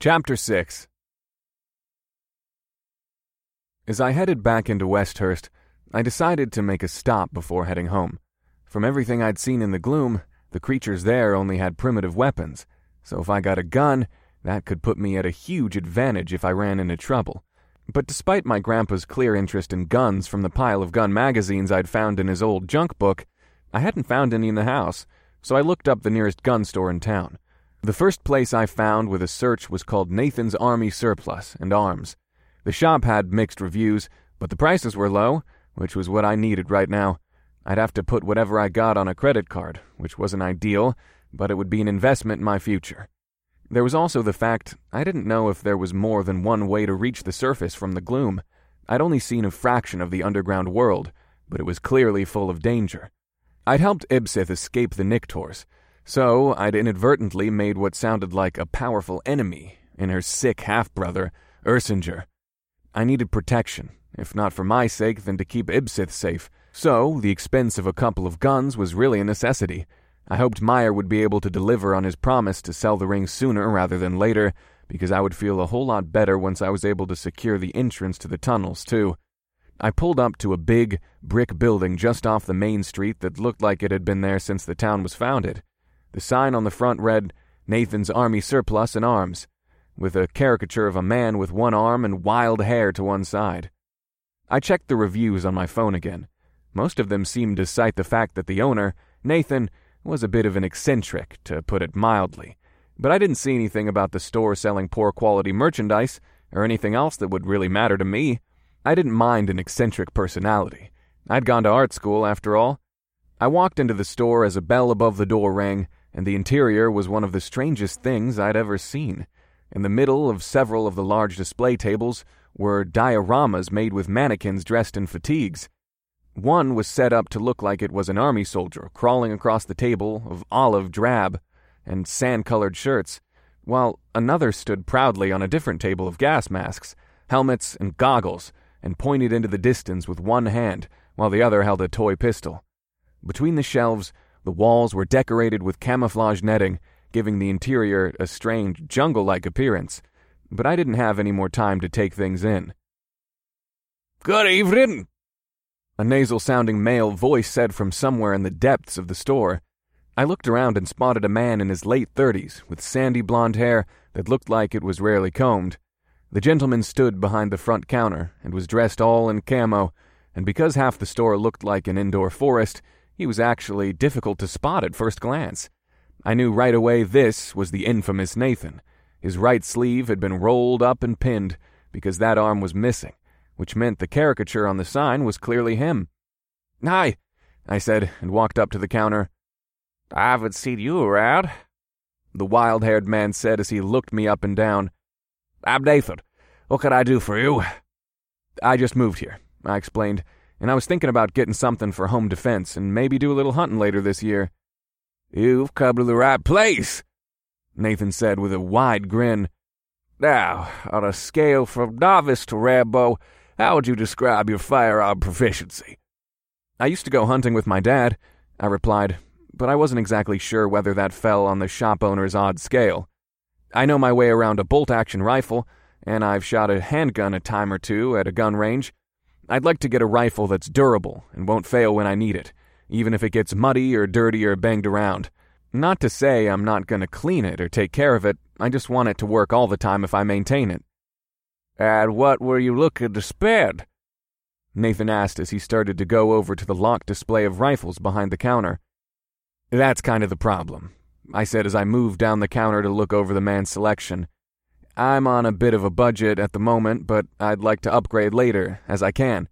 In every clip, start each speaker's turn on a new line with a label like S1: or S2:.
S1: Chapter 6. As I headed back into Westhurst, I decided to make a stop before heading home. From everything I'd seen in the gloom, the creatures there only had primitive weapons, so if I got a gun, that could put me at a huge advantage if I ran into trouble. But despite my grandpa's clear interest in guns from the pile of gun magazines I'd found in his old junk book, I hadn't found any in the house, so I looked up the nearest gun store in town. The first place I found with a search was called Nathan's Army Surplus and Arms. The shop had mixed reviews, but the prices were low, which was what I needed right now. I'd have to put whatever I got on a credit card, which wasn't ideal, but it would be an investment in my future. There was also the fact I didn't know if there was more than one way to reach the surface from the gloom. I'd only seen a fraction of the underground world, but it was clearly full of danger. I'd helped Ibsith escape the Nictors, so I'd inadvertently made what sounded like a powerful enemy in her sick half-brother, Ursinger. I needed protection, if not for my sake, then to keep Ibsith safe, so the expense of a couple of guns was really a necessity. I hoped Meyer would be able to deliver on his promise to sell the ring sooner rather than later, because I would feel a whole lot better once I was able to secure the entrance to the tunnels, too. I pulled up to a big, brick building just off the main street that looked like it had been there since the town was founded. The sign on the front read, Nathan's Army Surplus and Arms, with a caricature of a man with one arm and wild hair to one side. I checked the reviews on my phone again. Most of them seemed to cite the fact that the owner, Nathan, was a bit of an eccentric, to put it mildly. But I didn't see anything about the store selling poor-quality merchandise, or anything else that would really matter to me. I didn't mind an eccentric personality. I'd gone to art school, after all. I walked into the store as a bell above the door rang, and the interior was one of the strangest things I'd ever seen. In the middle of several of the large display tables were dioramas made with mannequins dressed in fatigues. One was set up to look like it was an army soldier crawling across the table of olive drab and sand-colored shirts, while another stood proudly on a different table of gas masks, helmets, and goggles, and pointed into the distance with one hand, while the other held a toy pistol. Between the shelves, the walls were decorated with camouflage netting, giving the interior a strange, jungle-like appearance, but I didn't have any more time to take things in.
S2: "Good evening,"
S1: a nasal-sounding male voice said from somewhere in the depths of the store. I looked around and spotted a man in his late 30s, with sandy blonde hair that looked like it was rarely combed. The gentleman stood behind the front counter and was dressed all in camo, and because half the store looked like an indoor forest, he was actually difficult to spot at first glance. I knew right away this was the infamous Nathan. His right sleeve had been rolled up and pinned, because that arm was missing, which meant the caricature on the sign was clearly him. "Hi," I said, and walked up to the counter.
S2: "I haven't seen you around,"
S1: the wild-haired man said as he looked me up and down.
S2: "I'm Nathan. What can I do for you?"
S1: "I just moved here," I explained, "and I was thinking about getting something for home defense and maybe do a little hunting later this year."
S2: "You've come to the right place,"
S1: Nathan said with a wide grin.
S2: "Now, on a scale from novice to Rambo, how would you describe your firearm proficiency?"
S1: "I used to go hunting with my dad," I replied, but I wasn't exactly sure whether that fell on the shop owner's odd scale. "I know my way around a bolt-action rifle, and I've shot a handgun a time or two at a gun range. I'd like to get a rifle that's durable and won't fail when I need it, even if it gets muddy or dirty or banged around. Not to say I'm not going to clean it or take care of it, I just want it to work all the time if I maintain it."
S2: "And what were you looking to spend?"
S1: Nathan asked as he started to go over to the locked display of rifles behind the counter. "That's kind of the problem," I said as I moved down the counter to look over the man's selection. "I'm on a bit of a budget at the moment, but I'd like to upgrade later, as I can."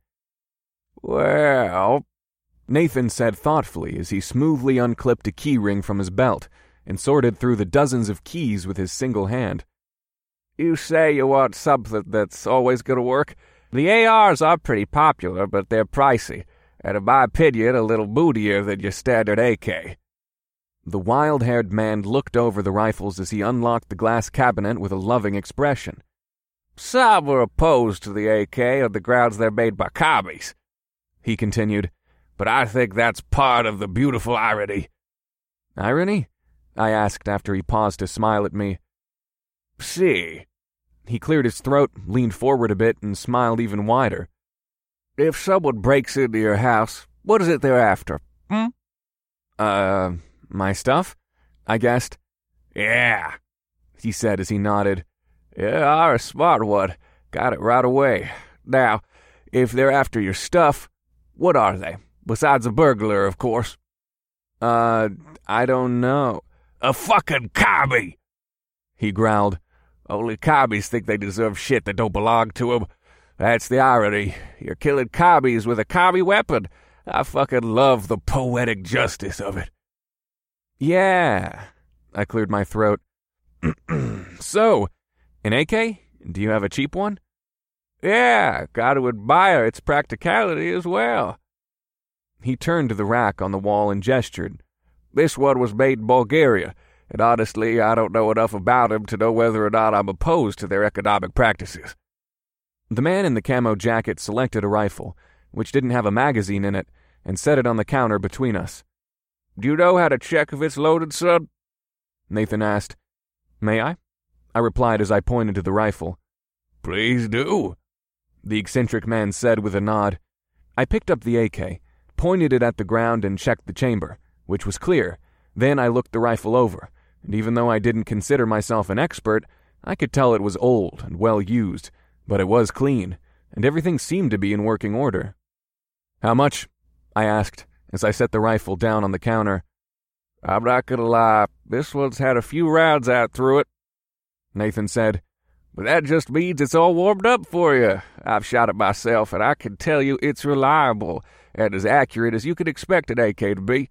S2: "Well,"
S1: Nathan said thoughtfully as he smoothly unclipped a key ring from his belt and sorted through the dozens of keys with his single hand.
S2: "You say you want something that's always going to work? The ARs are pretty popular, but they're pricey, and in my opinion, a little moodier than your standard AK."
S1: The wild-haired man looked over the rifles as he unlocked the glass cabinet with a loving expression.
S2: "Some were opposed to the AK on the grounds they're made by commies," he continued, "but I think that's part of the beautiful irony."
S1: "Irony?" I asked after he paused to smile at me.
S2: See.
S1: He cleared his throat, leaned forward a bit, and smiled even wider.
S2: If someone breaks into your house, what is it they're after,
S1: My stuff? I guessed.
S2: Yeah,
S1: he said as he nodded.
S2: You're a smart one. Got it right away. Now, if they're after your stuff, what are they? Besides a burglar, of course.
S1: I don't know.
S2: A fucking commie!
S1: He growled.
S2: Only commies think they deserve shit that don't belong to them. That's the irony. You're killing commies with a commie weapon. I fucking love the poetic justice of it.
S1: Yeah. I cleared my throat. So, an AK? Do you have a cheap one?
S2: Yeah, got to admire its practicality as well.
S1: He turned to the rack on the wall and gestured.
S2: This one was made in Bulgaria, and honestly, I don't know enough about them to know whether or not I'm opposed to their economic practices.
S1: The man in the camo jacket selected a rifle, which didn't have a magazine in it, and set it on the counter between us.
S2: Do you know how to check if it's loaded, son?
S1: Nathan asked. May I? I replied as I pointed to the rifle.
S2: Please do,
S1: the eccentric man said with a nod. I picked up the AK, pointed it at the ground, and checked the chamber, which was clear. Then I looked the rifle over, and even though I didn't consider myself an expert, I could tell it was old and well used, but it was clean, and everything seemed to be in working order. How much? I asked, as I set the rifle down on the counter.
S2: I'm not gonna lie, this one's had a few rounds out through it,
S1: Nathan said.
S2: But that just means it's all warmed up for you. I've shot it myself, and I can tell you it's reliable, and as accurate as you could expect an AK to be.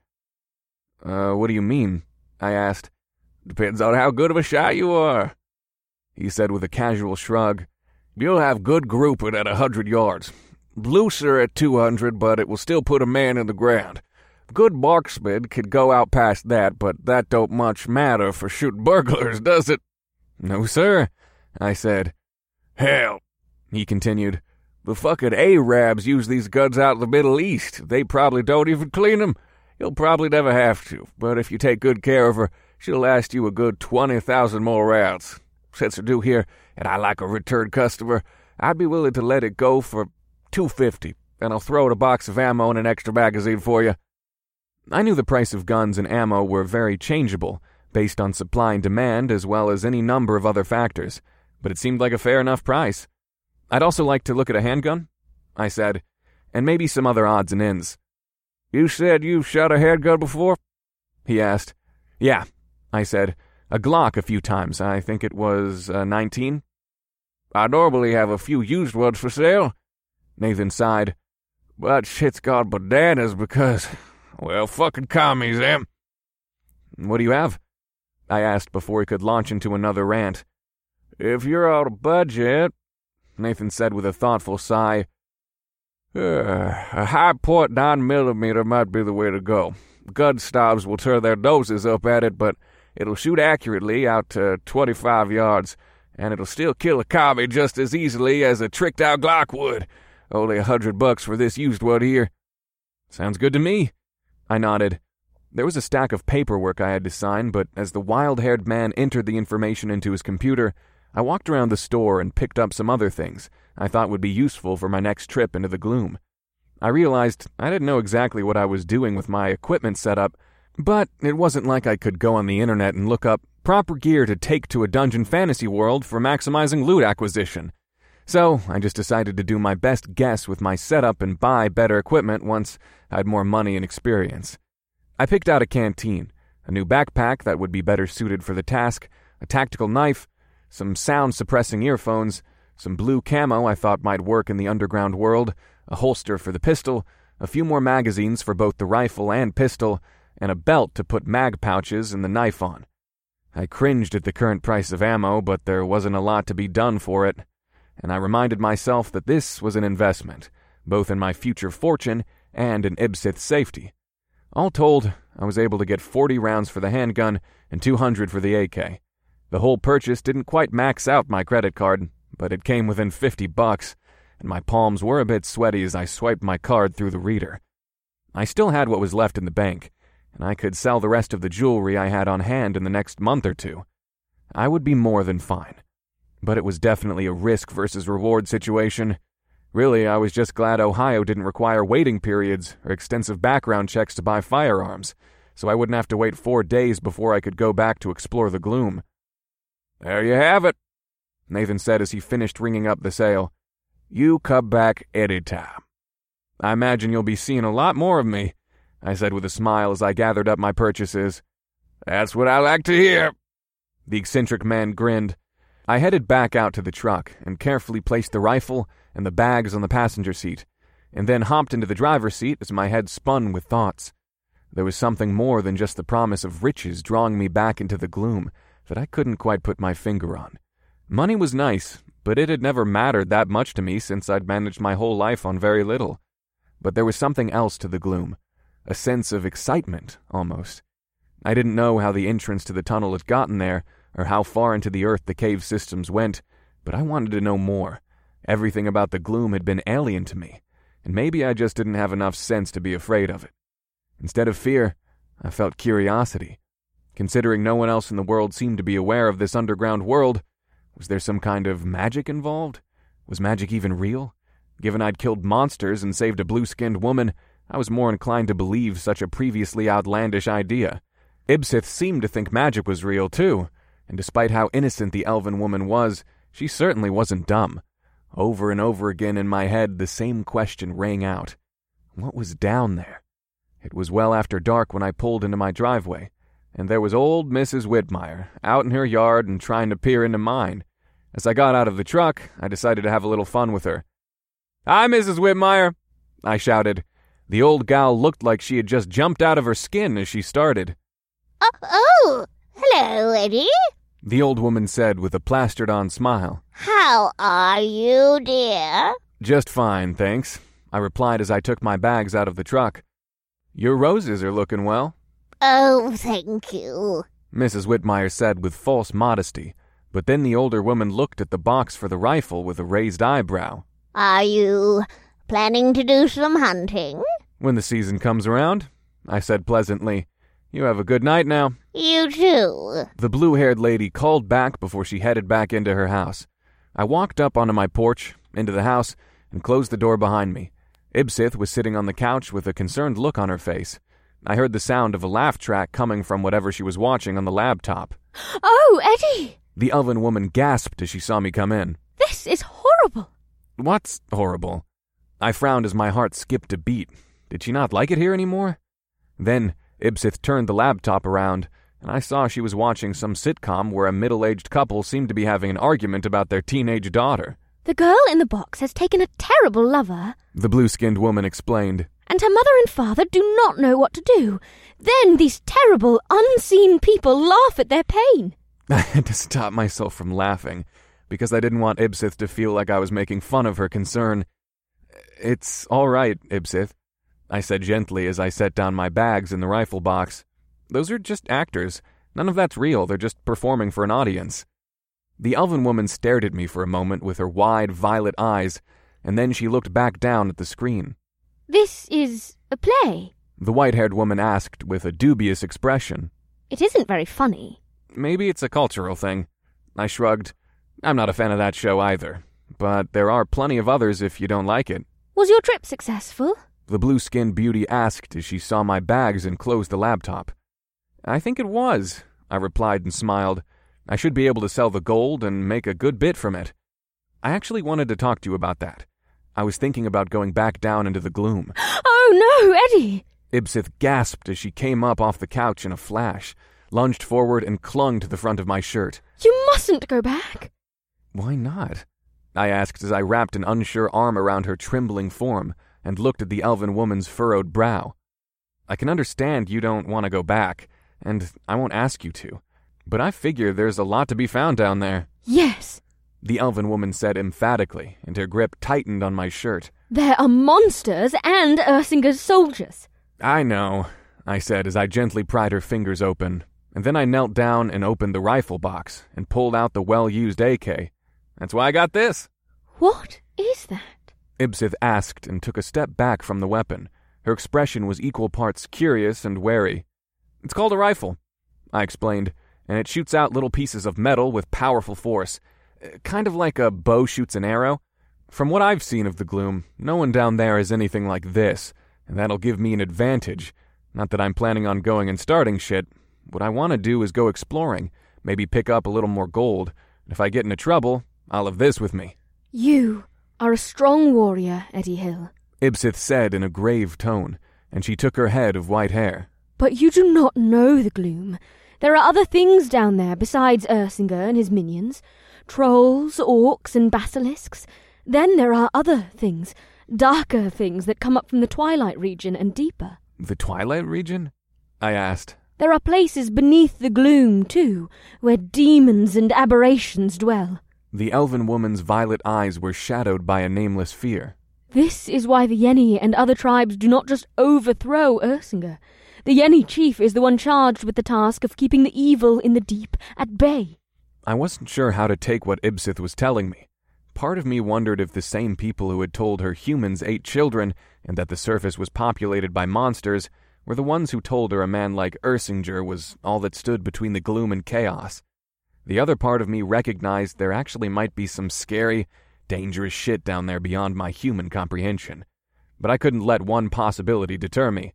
S1: What do you mean? I asked.
S2: Depends on how good of a shot you are,
S1: he said with a casual shrug.
S2: You'll have good grouping at 100 yards. Looser at 200, but it will still put a man in the ground. Good marksmen can go out past that, but that don't much matter for shooting burglars, does it?
S1: No, sir, I said.
S2: Hell,
S1: he continued.
S2: The fucking Arabs use these guns out in the Middle East. They probably don't even clean them. You'll probably never have to, but if you take good care of her, she'll last you a good 20,000 more rounds. Since they're due here, and I like a return customer, I'd be willing to let it go for $250, and I'll throw in a box of ammo and an extra magazine for you.
S1: I knew the price of guns and ammo were very changeable, based on supply and demand as well as any number of other factors, but it seemed like a fair enough price. I'd also like to look at a handgun, I said, and maybe some other odds and ends.
S2: You said you've shot a handgun before?
S1: He asked. Yeah, I said. A Glock a few times. I think it was 19.
S2: I normally have a few used ones for sale,
S1: Nathan sighed.
S2: But shit's gone bananas because, well, fucking commies, them.
S1: What do you have? I asked before he could launch into another rant.
S2: If you're on a budget,
S1: Nathan said with a thoughtful sigh,
S2: a high-point 9mm might be the way to go. Gun snobs will turn their noses up at it, but it'll shoot accurately out to 25 yards, and it'll still kill a commie just as easily as a tricked-out Glock would. Only $100 for this used one here.
S1: Sounds good to me. I nodded. There was a stack of paperwork I had to sign, but as the wild-haired man entered the information into his computer, I walked around the store and picked up some other things I thought would be useful for my next trip into the gloom. I realized I didn't know exactly what I was doing with my equipment setup, but it wasn't like I could go on the internet and look up proper gear to take to a dungeon fantasy world for maximizing loot acquisition. So I just decided to do my best guess with my setup and buy better equipment once I had more money and experience. I picked out a canteen, a new backpack that would be better suited for the task, a tactical knife, some sound-suppressing earphones, some blue camo I thought might work in the underground world, a holster for the pistol, a few more magazines for both the rifle and pistol, and a belt to put mag pouches and the knife on. I cringed at the current price of ammo, but there wasn't a lot to be done for it, and I reminded myself that this was an investment, both in my future fortune and in Ibsith's safety. All told, I was able to get 40 rounds for the handgun and 200 for the AK. The whole purchase didn't quite max out my credit card, but it came within $50, and my palms were a bit sweaty as I swiped my card through the reader. I still had what was left in the bank, and I could sell the rest of the jewelry I had on hand in the next month or two. I would be more than fine. But it was definitely a risk versus reward situation. Really, I was just glad Ohio didn't require waiting periods or extensive background checks to buy firearms, so I wouldn't have to wait 4 days before I could go back to explore the gloom.
S2: There you have it,
S1: Nathan said as he finished ringing up the sale.
S2: You come back anytime.
S1: I imagine you'll be seeing a lot more of me, I said with a smile as I gathered up my purchases.
S2: That's what I like to hear.
S1: The eccentric man grinned. I headed back out to the truck and carefully placed the rifle and the bags on the passenger seat, and then hopped into the driver's seat as my head spun with thoughts. There was something more than just the promise of riches drawing me back into the gloom that I couldn't quite put my finger on. Money was nice, but it had never mattered that much to me since I'd managed my whole life on very little. But there was something else to the gloom, a sense of excitement, almost. I didn't know how the entrance to the tunnel had gotten there, or how far into the earth the cave systems went, but I wanted to know more. Everything about the gloom had been alien to me, and maybe I just didn't have enough sense to be afraid of it. Instead of fear, I felt curiosity. Considering no one else in the world seemed to be aware of this underground world, was there some kind of magic involved? Was magic even real? Given I'd killed monsters and saved a blue-skinned woman, I was more inclined to believe such a previously outlandish idea. Ibsith seemed to think magic was real, too, and despite how innocent the elven woman was, she certainly wasn't dumb. Over and over again in my head, the same question rang out. What was down there? It was well after dark when I pulled into my driveway, and there was old Mrs. Whitmire out in her yard and trying to peer into mine. As I got out of the truck, I decided to have a little fun with her. "Hi, Mrs. Whitmire," I shouted. The old gal looked like she had just jumped out of her skin as she started.
S3: Oh, hello, Eddie,"
S1: the old woman said with a plastered-on smile.
S3: "How are you, dear?"
S1: "Just fine, thanks," I replied as I took my bags out of the truck. "Your roses are looking well."
S3: "Oh, thank you,"
S1: Mrs. Whitmire said with false modesty, but then the older woman looked at the box for the rifle with a raised eyebrow.
S3: "Are you planning to do some hunting?"
S1: "When the season comes around," I said pleasantly. "You have a good night now."
S3: "You too,"
S1: the blue-haired lady called back before she headed back into her house. I walked up onto my porch, into the house, and closed the door behind me. Ibsith was sitting on the couch with a concerned look on her face. I heard the sound of a laugh track coming from whatever she was watching on the laptop.
S4: "Oh, Eddie!"
S1: The elven woman gasped as she saw me come in.
S4: "This is horrible."
S1: "What's horrible?" I frowned as my heart skipped a beat. Did she not like it here anymore? Then Ibsith turned the laptop around, and I saw she was watching some sitcom where a middle-aged couple seemed to be having an argument about their teenage daughter.
S4: "The girl in the box has taken a terrible lover,"
S1: the blue-skinned woman explained.
S4: "and her mother and father do not know what to do. Then these terrible, unseen people laugh at their pain."
S1: I had to stop myself from laughing, because I didn't want Ibsith to feel like I was making fun of her concern. "It's all right, Ibsith," I said gently as I set down my bags in the rifle box. "Those are just actors. None of that's real. They're just performing for an audience." The elven woman stared at me for a moment with her wide violet eyes, and then she looked back down at the screen.
S4: "This is a play?"
S1: the white-haired woman asked with a dubious expression.
S4: "It isn't very funny."
S1: "Maybe it's a cultural thing." I shrugged. "I'm not a fan of that show either, but there are plenty of others if you don't like it."
S4: "Was your trip successful?"
S1: the blue-skinned beauty asked as she saw my bags and closed the laptop. "I think it was," I replied and smiled. "I should be able to sell the gold and make a good bit from it." "I actually wanted to talk to you about that. I was thinking about going back down into the gloom."
S4: "Oh no, Eddie!"
S1: Ibsith gasped as she came up off the couch in a flash, lunged forward and clung to the front of my shirt.
S4: "You mustn't go back."
S1: "Why not?" I asked as I wrapped an unsure arm around her trembling form and looked at the elven woman's furrowed brow. "I can understand you don't want to go back, and I won't ask you to, but I figure there's a lot to be found down there."
S4: "Yes,"
S1: the elven woman said emphatically, and her grip tightened on my shirt.
S4: "There are monsters and Ursinger's soldiers."
S1: "I know," I said as I gently pried her fingers open, and then I knelt down and opened the rifle box and pulled out the well-used AK. "That's why I got this."
S4: "What is that?"
S1: Ibsith asked and took a step back from the weapon. Her expression was equal parts curious and wary. "It's called a rifle," I explained, and it shoots out little pieces of metal with powerful force, kind of like a bow shoots an arrow. From what I've seen of the Gloom, no one down there is anything like this, and that'll give me an advantage. Not that I'm planning on going and starting shit. What I want to do is go exploring, maybe pick up a little more gold. If I get into trouble, I'll have this with me.
S4: You are a strong warrior, Eddie Hill,
S1: Ibsith said in a grave tone, and she took her head of white hair.
S4: But you do not know the Gloom. There are other things down there besides Ersinger and his minions. Trolls, orcs, and basilisks. Then there are other things, darker things that come up from the Twilight region and deeper.
S1: The Twilight region? I asked.
S4: There are places beneath the Gloom, too, where demons and aberrations dwell.
S1: The elven woman's violet eyes were shadowed by a nameless fear.
S4: This is why the Yenni and other tribes do not just overthrow Ersinger. The Yenni chief is the one charged with the task of keeping the evil in the deep at bay.
S1: I wasn't sure how to take what Ibsith was telling me. Part of me wondered if the same people who had told her humans ate children and that the surface was populated by monsters were the ones who told her a man like Ersinger was all that stood between the gloom and chaos. The other part of me recognized there actually might be some scary, dangerous shit down there beyond my human comprehension. But I couldn't let one possibility deter me.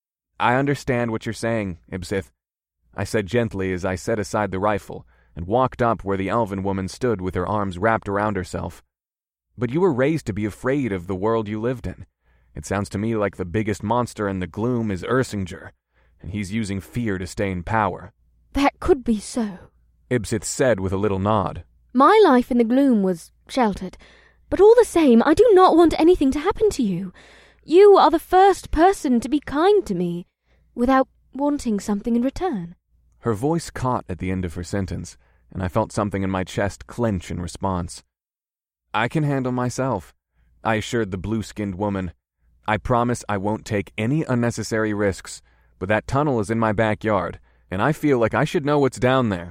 S1: I understand what you're saying, Ibsith, I said gently as I set aside the rifle and walked up where the elven woman stood with her arms wrapped around herself. But you were raised to be afraid of the world you lived in. It sounds to me like the biggest monster in the gloom is Ersinger, and he's using fear to stay in power.
S4: That could be so,
S1: Ibsith said with a little nod.
S4: My life in the gloom was sheltered, but all the same, I do not want anything to happen to you. You are the first person to be kind to me, without wanting something in return.
S1: Her voice caught at the end of her sentence, and I felt something in my chest clench in response. I can handle myself, I assured the blue-skinned woman. I promise I won't take any unnecessary risks, but that tunnel is in my backyard, and I feel like I should know what's down there.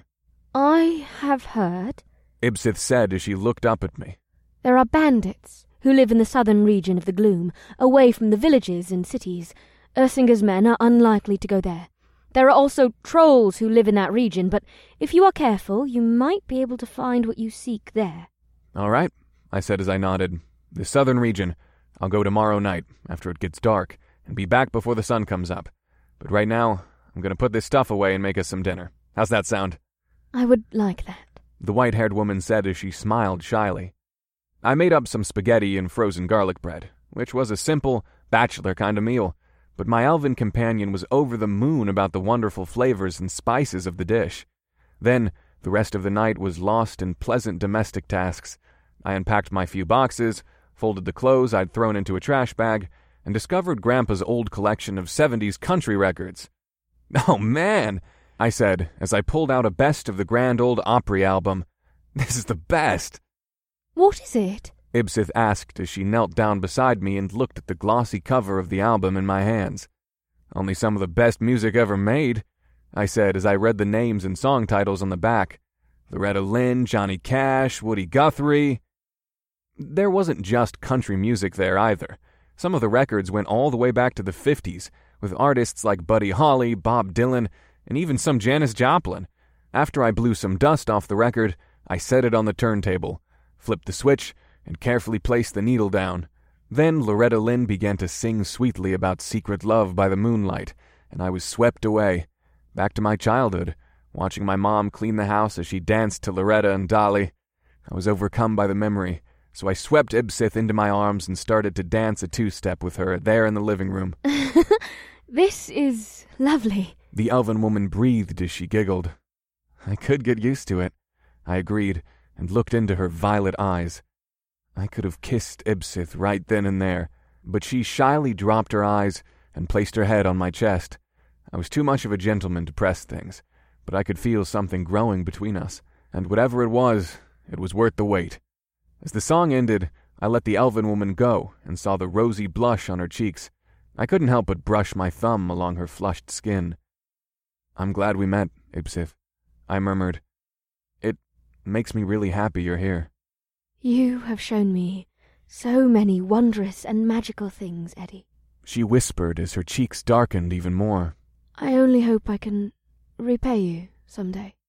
S4: I have heard,
S1: Ibsith said as she looked up at me.
S4: There are bandits who live in the southern region of the gloom, away from the villages and cities. Ersinger's men are unlikely to go there. There are also trolls who live in that region, but if you are careful, you might be able to find what you seek there.
S1: All right, I said as I nodded. The southern region. I'll go tomorrow night, after it gets dark, and be back before the sun comes up. But right now, I'm going to put this stuff away and make us some dinner. How's that sound?
S4: I would like that,
S1: the white-haired woman said as she smiled shyly. I made up some spaghetti and frozen garlic bread, which was a simple, bachelor kind of meal, but my elven companion was over the moon about the wonderful flavors and spices of the dish. Then, the rest of the night was lost in pleasant domestic tasks. I unpacked my few boxes, folded the clothes I'd thrown into a trash bag, and discovered Grandpa's old collection of 70s country records. Oh man, I said as I pulled out a Best of the Grand Ole Opry album. This is the best.
S4: What is it?
S1: Ibsith asked as she knelt down beside me and looked at the glossy cover of the album in my hands. Only some of the best music ever made, I said as I read the names and song titles on the back. Loretta Lynn, Johnny Cash, Woody Guthrie. There wasn't just country music there either. Some of the records went all the way back to the 50s, with artists like Buddy Holly, Bob Dylan, and even some Janis Joplin. After I blew some dust off the record, I set it on the turntable, flipped the switch, and carefully placed the needle down. Then Loretta Lynn began to sing sweetly about secret love by the moonlight, and I was swept away, back to my childhood, watching my mom clean the house as she danced to Loretta and Dolly. I was overcome by the memory, so I swept Ibsith into my arms and started to dance a two-step with her there in the living room.
S4: This is lovely,
S1: the elven woman breathed as she giggled. I could get used to it, I agreed, and looked into her violet eyes. I could have kissed Ibsith right then and there, but she shyly dropped her eyes and placed her head on my chest. I was too much of a gentleman to press things, but I could feel something growing between us, and whatever it was worth the wait. As the song ended, I let the elven woman go and saw the rosy blush on her cheeks. I couldn't help but brush my thumb along her flushed skin. I'm glad we met, Ibsith, I murmured. It makes me really happy you're here.
S4: You have shown me so many wondrous and magical things, Eddie,
S1: she whispered as her cheeks darkened even more.
S4: I only hope I can repay you someday.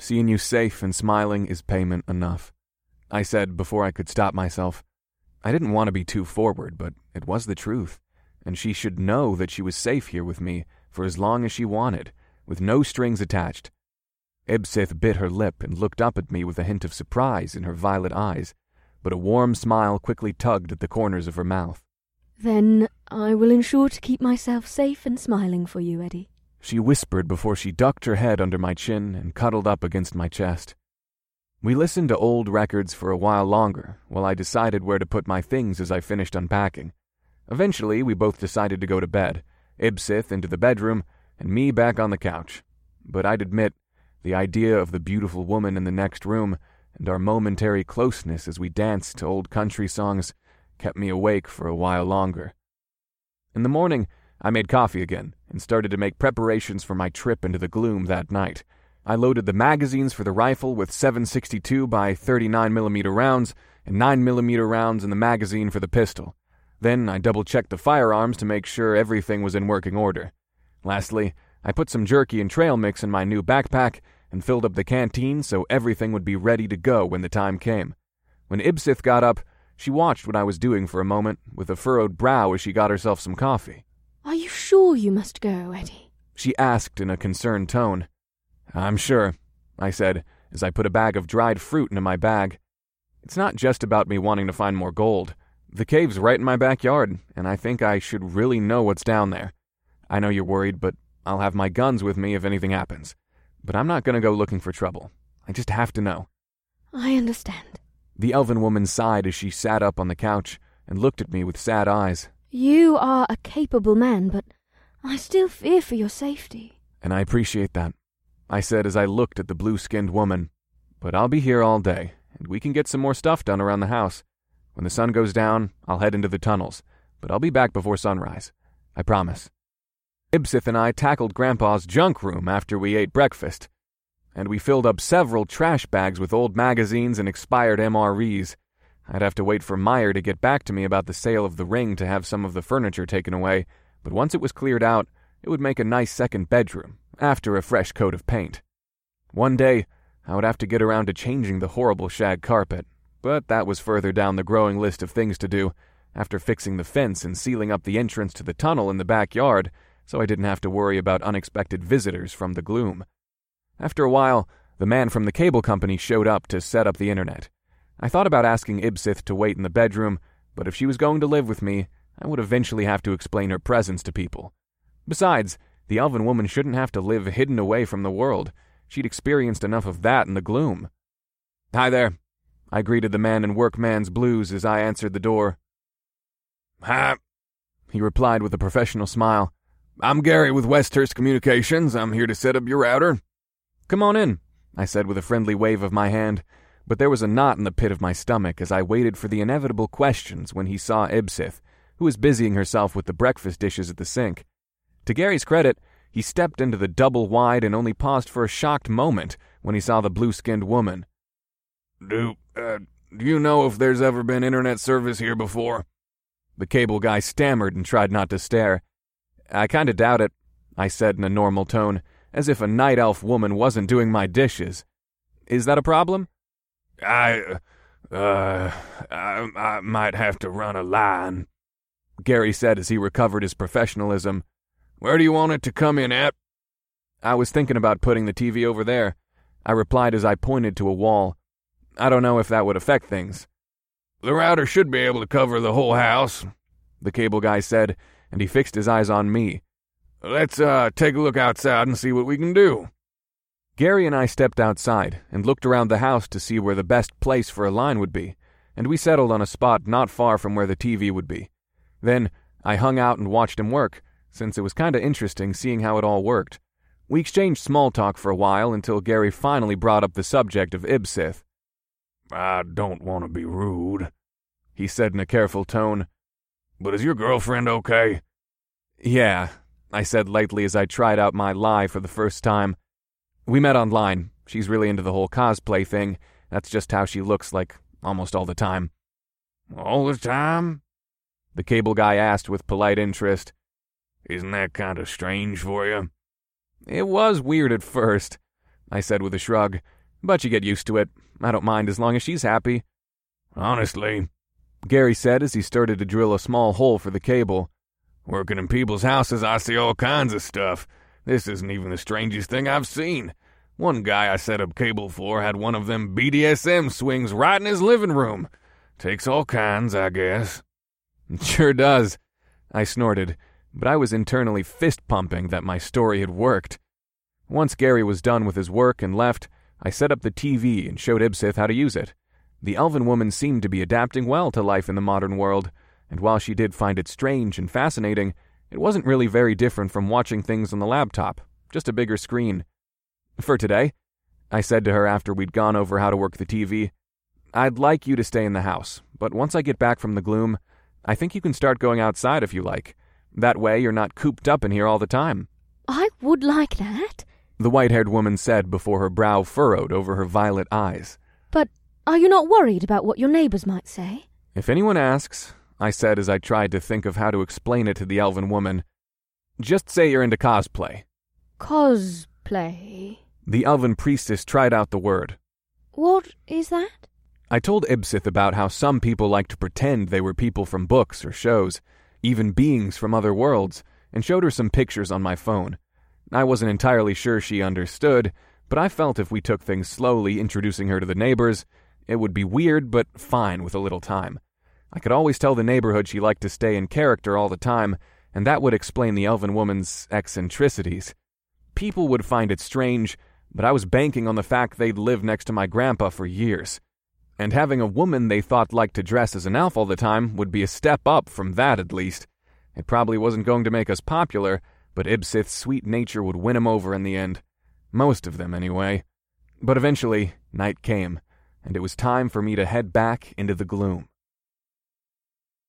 S1: Seeing you safe and smiling is payment enough," I said before I could stop myself. I didn't want to be too forward, but it was the truth, and she should know that she was safe here with me for as long as she wanted, with no strings attached. Ibsith bit her lip and looked up at me with a hint of surprise in her violet eyes, but a warm smile quickly tugged at the corners of her mouth.
S4: "Then I will ensure to keep myself safe and smiling for you, Eddie,"
S1: she whispered before she ducked her head under my chin and cuddled up against my chest. We listened to old records for a while longer, while I decided where to put my things as I finished unpacking. Eventually, we both decided to go to bed, Ibsith into the bedroom, and me back on the couch. But I'd admit, the idea of the beautiful woman in the next room, and our momentary closeness as we danced to old country songs, kept me awake for a while longer. In the morning, I made coffee again, and started to make preparations for my trip into the gloom that night. I loaded the magazines for the rifle with 7.62 by 39mm rounds and 9mm rounds in the magazine for the pistol. Then I double-checked the firearms to make sure everything was in working order. Lastly, I put some jerky and trail mix in my new backpack and filled up the canteen so everything would be ready to go when the time came. When Ibsith got up, she watched what I was doing for a moment with a furrowed brow as she got herself some coffee.
S4: "Are you sure you must go, Eddie?"
S1: she asked in a concerned tone. "I'm sure," I said, as I put a bag of dried fruit into my bag. "It's not just about me wanting to find more gold. The cave's right in my backyard, and I think I should really know what's down there. I know you're worried, but I'll have my guns with me if anything happens. But I'm not going to go looking for trouble. I just have to know."
S4: "I understand."
S1: The elven woman sighed as she sat up on the couch and looked at me with sad eyes.
S4: "You are a capable man, but I still fear for your safety."
S1: "And I appreciate that," I said as I looked at the blue-skinned woman. "But I'll be here all day, and we can get some more stuff done around the house. When the sun goes down, I'll head into the tunnels, but I'll be back before sunrise. I promise." Ibsith and I tackled Grandpa's junk room after we ate breakfast, and we filled up several trash bags with old magazines and expired MREs. I'd have to wait for Meyer to get back to me about the sale of the ring to have some of the furniture taken away, but once it was cleared out, it would make a nice second bedroom, after a fresh coat of paint. One day, I would have to get around to changing the horrible shag carpet, but that was further down the growing list of things to do, after fixing the fence and sealing up the entrance to the tunnel in the backyard, so I didn't have to worry about unexpected visitors from the gloom. After a while, the man from the cable company showed up to set up the internet. I thought about asking Ibsith to wait in the bedroom, but if she was going to live with me, I would eventually have to explain her presence to people. Besides, the elven woman shouldn't have to live hidden away from the world. She'd experienced enough of that in the gloom. "Hi there," I greeted the man in workman's blues as I answered the door.
S2: "Hi,"
S1: he replied with a professional smile.
S2: "I'm Gary with Westhurst Communications. I'm here to set up your router."
S1: "Come on in," I said with a friendly wave of my hand, but there was a knot in the pit of my stomach as I waited for the inevitable questions when he saw Ibsith, who was busying herself with the breakfast dishes at the sink. To Gary's credit, he stepped into the double wide and only paused for a shocked moment when he saw the blue-skinned woman.
S2: Do you know if there's ever been internet service here before?"
S1: The cable guy stammered and tried not to stare. "I kinda doubt it," I said in a normal tone, as if a night elf woman wasn't doing my dishes. "Is that a problem?"
S2: I might have to run a line,"
S1: Gary said as he recovered his professionalism.
S2: "Where do you want it to come in at?"
S1: "I was thinking about putting the TV over there," I replied as I pointed to a wall. "I don't know if that would affect things."
S2: "The router should be able to cover the whole house,"
S1: the cable guy said, and he fixed his eyes on me.
S2: "Let's take a look outside and see what we can do."
S1: Gary and I stepped outside and looked around the house to see where the best place for a line would be, and we settled on a spot not far from where the TV would be. Then I hung out and watched him work, since it was kinda interesting seeing how it all worked. We exchanged small talk for a while until Gary finally brought up the subject of Ibsith.
S2: "I don't want to be rude,"
S1: he said in a careful tone,
S2: "but is your girlfriend okay?"
S1: "Yeah," I said lightly as I tried out my lie for the first time. "We met online. She's really into the whole cosplay thing. That's just how she looks like almost all the time."
S2: "All the time?"
S1: the cable guy asked with polite interest.
S2: "Isn't that kind of strange for you?"
S1: "It was weird at first. I said with a shrug. "But you get used to it. I don't mind as long as she's happy."
S2: "Honestly,"
S1: Gary said as he started to drill a small hole for the cable,
S2: "working in people's houses, I see all kinds of stuff. This isn't even the strangest thing I've seen. One guy I set up cable for had one of them BDSM swings right in his living room. Takes all kinds, I guess."
S1: "It sure does," I snorted, but I was internally fist-pumping that my story had worked. Once Gary was done with his work and left, I set up the TV and showed Ibsith how to use it. The elven woman seemed to be adapting well to life in the modern world, and while she did find it strange and fascinating, it wasn't really very different from watching things on the laptop, just a bigger screen. "For today," I said to her after we'd gone over how to work the TV, "I'd like you to stay in the house, but once I get back from the gloom, I think you can start going outside if you like. That way you're not cooped up in here all the time."
S4: I would like that.
S1: The white-haired woman said before her brow furrowed over her violet eyes.
S4: But are you not worried about what your neighbors might say?
S1: "If anyone asks," I said as I tried to think of how to explain it to the elven woman, "just say you're into cosplay."
S4: Cosplay?
S1: The elven priestess tried out the word.
S4: What is that?
S1: I told Ibsith about how some people like to pretend they were people from books or shows, even beings from other worlds, and showed her some pictures on my phone. I wasn't entirely sure she understood, but I felt if we took things slowly, introducing her to the neighbors, it would be weird but fine with a little time. I could always tell the neighborhood she liked to stay in character all the time, and that would explain the elven woman's eccentricities. People would find it strange, but I was banking on the fact they'd lived next to my grandpa for years. And having a woman they thought liked to dress as an elf all the time would be a step up from that, at least. It probably wasn't going to make us popular, but Ibsith's sweet nature would win him over in the end. Most of them, anyway. But eventually, night came, and it was time for me to head back into the gloom.